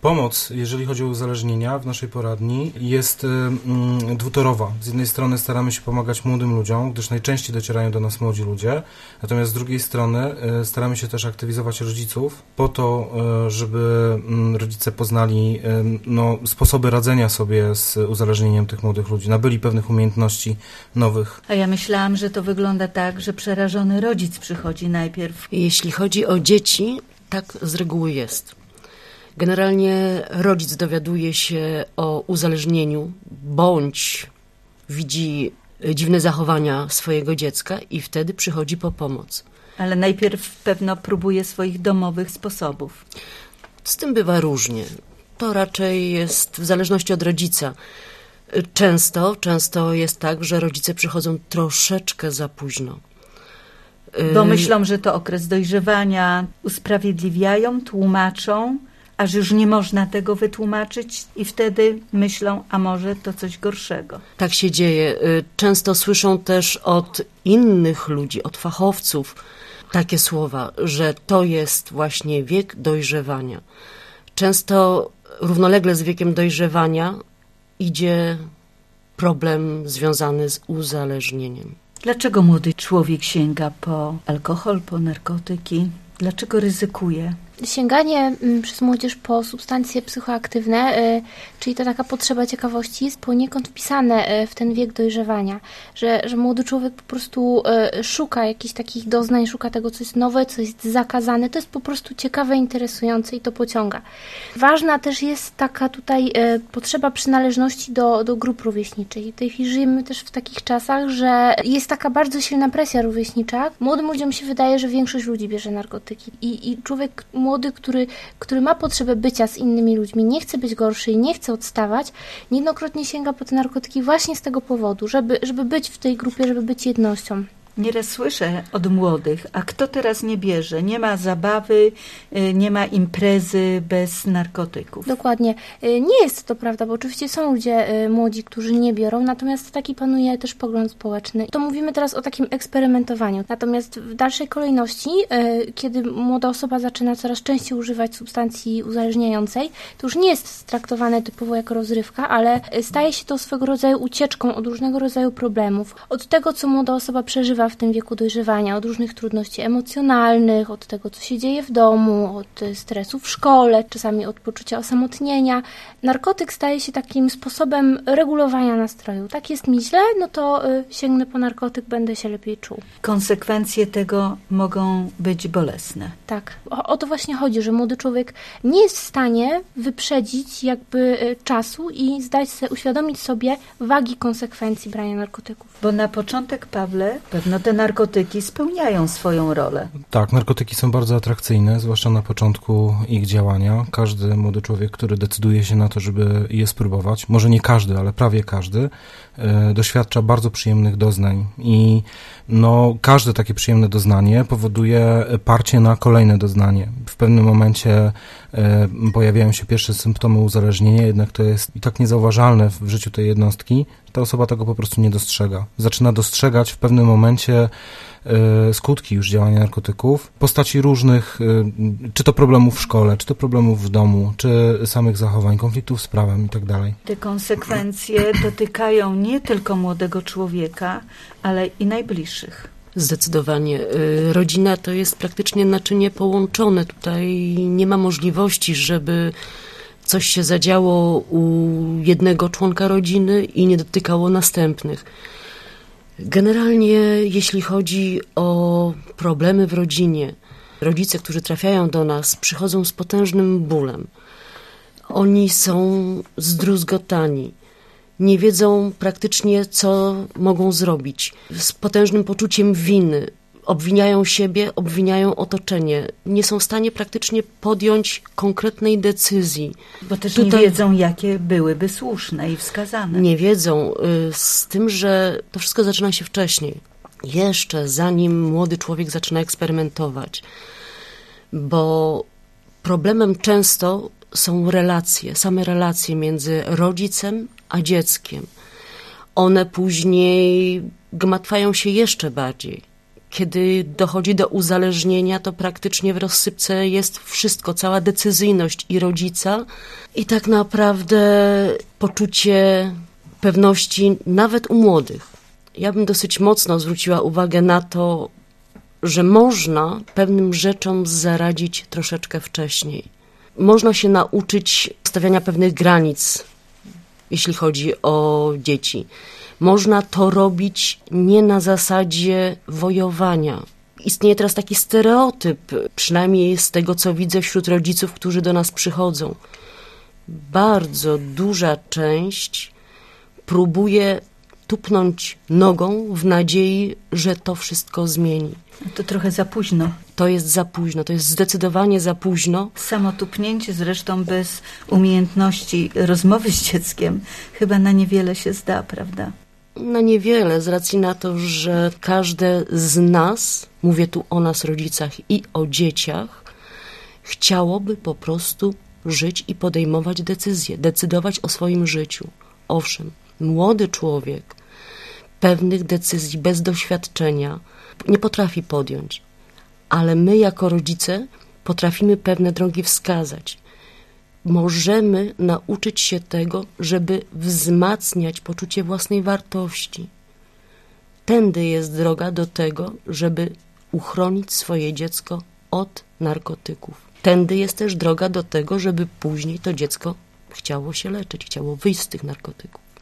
Pomoc, jeżeli chodzi o uzależnienia w naszej poradni, jest dwutorowa. Z jednej strony staramy się pomagać młodym ludziom, gdyż najczęściej docierają do nas młodzi ludzie, natomiast z drugiej strony staramy się też aktywizować rodziców po to, żeby rodzice poznali sposoby radzenia sobie z uzależnieniem tych młodych ludzi, nabyli pewnych umiejętności nowych. A ja myślałam, że to wygląda tak, że przerażony rodzic przychodzi najpierw. Jeśli chodzi o dzieci, tak z reguły jest. Generalnie rodzic dowiaduje się o uzależnieniu, bądź widzi dziwne zachowania swojego dziecka i wtedy przychodzi po pomoc. Ale najpierw pewno próbuje swoich domowych sposobów. Z tym bywa różnie. To raczej jest w zależności od rodzica. Często jest tak, że rodzice przychodzą troszeczkę za późno. Bo myślą, że to okres dojrzewania, usprawiedliwiają, tłumaczą, aż już nie można tego wytłumaczyć i wtedy myślą, a może to coś gorszego. Tak się dzieje. Często słyszą też od innych ludzi, od fachowców takie słowa, że to jest właśnie wiek dojrzewania. Często równolegle z wiekiem dojrzewania idzie problem związany z uzależnieniem. Dlaczego młody człowiek sięga po alkohol, po narkotyki? Dlaczego ryzykuje? Sięganie przez młodzież po substancje psychoaktywne, czyli ta taka potrzeba ciekawości, jest poniekąd wpisane w ten wiek dojrzewania, że młody człowiek po prostu szuka jakichś takich doznań, szuka tego, co jest nowe, co jest zakazane. To jest po prostu ciekawe, interesujące i to pociąga. Ważna też jest taka tutaj potrzeba przynależności do grup rówieśniczych. I w tej chwili żyjemy też w takich czasach, że jest taka bardzo silna presja rówieśnicza. Młodym ludziom się wydaje, że większość ludzi bierze narkotyki i człowiek młody, który ma potrzebę bycia z innymi ludźmi, nie chce być gorszy i nie chce odstawać, niejednokrotnie sięga po te narkotyki właśnie z tego powodu, żeby być w tej grupie, żeby być jednością. Nieraz słyszę od młodych, a kto teraz nie bierze? Nie ma zabawy, nie ma imprezy bez narkotyków. Dokładnie. Nie jest to prawda, bo oczywiście są ludzie młodzi, którzy nie biorą, natomiast taki panuje też pogląd społeczny. To mówimy teraz o takim eksperymentowaniu. Natomiast w dalszej kolejności, kiedy młoda osoba zaczyna coraz częściej używać substancji uzależniającej, to już nie jest traktowane typowo jako rozrywka, ale staje się to swego rodzaju ucieczką od różnego rodzaju problemów. Od tego, co młoda osoba przeżywa w tym wieku dojrzewania, od różnych trudności emocjonalnych, od tego, co się dzieje w domu, od stresu w szkole, czasami od poczucia osamotnienia. Narkotyk staje się takim sposobem regulowania nastroju. Tak jest mi źle, no to sięgnę po narkotyk, będę się lepiej czuł. Konsekwencje tego mogą być bolesne. Tak. O to właśnie chodzi, że młody człowiek nie jest w stanie wyprzedzić jakby czasu i uświadomić sobie wagi konsekwencji brania narkotyków. Bo na początek, Pawle, pewno te narkotyki spełniają swoją rolę. Tak, narkotyki są bardzo atrakcyjne, zwłaszcza na początku ich działania. Każdy młody człowiek, który decyduje się na to, żeby je spróbować, może nie każdy, ale prawie każdy, doświadcza bardzo przyjemnych doznań i każde takie przyjemne doznanie powoduje parcie na kolejne doznanie. W pewnym momencie pojawiają się pierwsze symptomy uzależnienia, jednak to jest i tak niezauważalne w życiu tej jednostki, ta osoba tego po prostu nie dostrzega. Zaczyna dostrzegać w pewnym momencie skutki już działania narkotyków w postaci różnych, czy to problemów w szkole, czy to problemów w domu, czy samych zachowań, konfliktów z prawem i tak dalej. Te konsekwencje dotykają nie tylko młodego człowieka, ale i najbliższych. Zdecydowanie. Rodzina to jest praktycznie naczynie połączone. Tutaj nie ma możliwości, żeby coś się zadziało u jednego członka rodziny i nie dotykało następnych. Generalnie, jeśli chodzi o problemy w rodzinie, rodzice, którzy trafiają do nas, przychodzą z potężnym bólem. Oni są zdruzgotani. Nie wiedzą praktycznie, co mogą zrobić. Z potężnym poczuciem winy. Obwiniają siebie, obwiniają otoczenie. Nie są w stanie praktycznie podjąć konkretnej decyzji. Bo też nie wiedzą, jakie byłyby słuszne i wskazane. Nie wiedzą, z tym, że to wszystko zaczyna się wcześniej. Jeszcze zanim młody człowiek zaczyna eksperymentować. Bo problemem często są relacje, same relacje między rodzicem a dzieckiem. One później gmatwają się jeszcze bardziej. Kiedy dochodzi do uzależnienia, to praktycznie w rozsypce jest wszystko, cała decyzyjność i rodzica i tak naprawdę poczucie pewności nawet u młodych. Ja bym dosyć mocno zwróciła uwagę na to, że można pewnym rzeczom zaradzić troszeczkę wcześniej. Można się nauczyć stawiania pewnych granic, jeśli chodzi o dzieci. Można to robić nie na zasadzie wojowania. Istnieje teraz taki stereotyp, przynajmniej z tego, co widzę wśród rodziców, którzy do nas przychodzą. Bardzo duża część próbuje tupnąć nogą w nadziei, że to wszystko zmieni. To trochę za późno. To jest za późno, to jest zdecydowanie za późno. Samo tupnięcie zresztą bez umiejętności rozmowy z dzieckiem chyba na niewiele się zda, prawda? Na niewiele, z racji na to, że każde z nas, mówię tu o nas rodzicach i o dzieciach, chciałoby po prostu żyć i podejmować decyzje, decydować o swoim życiu. Owszem, młody człowiek pewnych decyzji bez doświadczenia nie potrafi podjąć, ale my jako rodzice potrafimy pewne drogi wskazać. Możemy nauczyć się tego, żeby wzmacniać poczucie własnej wartości. Tędy jest droga do tego, żeby uchronić swoje dziecko od narkotyków. Tędy jest też droga do tego, żeby później to dziecko chciało się leczyć, chciało wyjść z tych narkotyków.